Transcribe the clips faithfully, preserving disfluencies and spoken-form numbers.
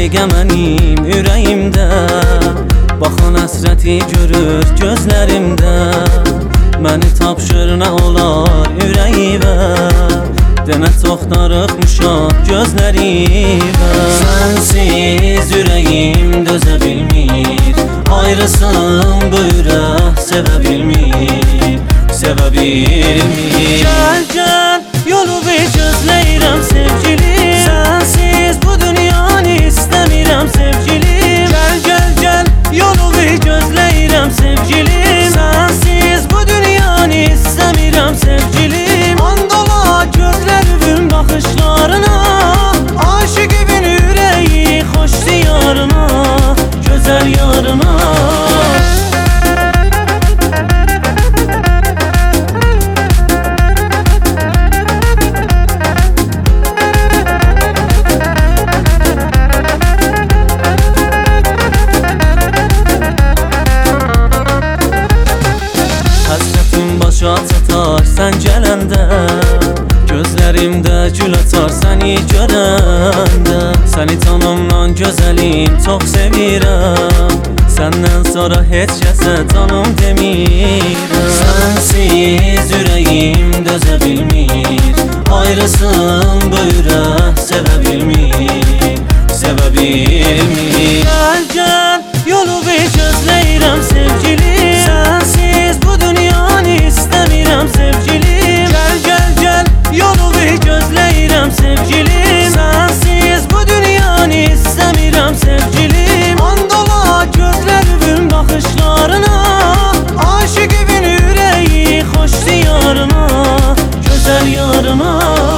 dəqiqə mənim ürəyimdə. Baxan həsrəti görür gözlərimdə. Məni tapşır nə olar ürəyivə. Demə çox darıxmışam gözlərimə. Sənsiz ürəyim dözə bilmir. Ayrısın bu ürək sevə bilmir. Sevə bilmir. Gəl gəl yolu bir gözləyirəm sevgilim. Sənsiz bu dünyanı istəmirəm sevgilim. Gəl gəl gəl yolu bir gözləyirəm sevgilim. Sənsiz bu dünyanı istəmirəm sevgilim. Andola gözlərimin baxışlarına. Aşıqımın ürəyi xoş diyarına. Gözəl yarına. Başa çatar sən gələndə. Gözlərimdə gül açar səni görəndə. Səni canımdan gözəlim çox sevirəm. Səndən sonra heç kəsə canım demirəm. Sənsiz ürəyim dözə bilmir. Ayrısın bu ürək sevə bilmir. Sevə bilmir. Gəl gəl yolu bir gözləyirəm sevgilim. Sənsiz bu dünyanı istəmirəm sevgilim. Gəl gəl gəl yolu bir gözləyirəm sevgilim. Sənsiz bu dünyanı istəmirəm sevgilim. Andola gözlərimin baxışlarına. Aşıqımın ürəyi xoş diyarına. Gözəl yarına.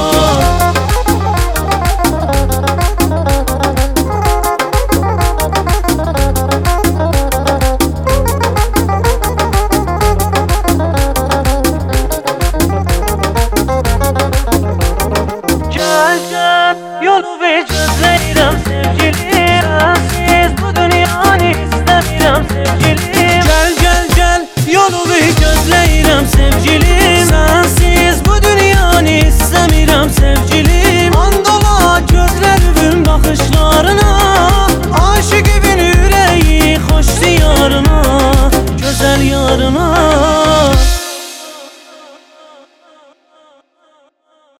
Yolu bir gözləyirəm sevgilim. Sənsiz bu dünyanı istəmirəm sevgilim. Gəl gəl gəl yolu bir gözləyirəm sevgilim. Sənsiz bu dünyanı istəmirəm sevgilim. Andola gözlərimin baxışlarına. Aşıqımın ürəyi xoş diyarına. Gözəl yarına.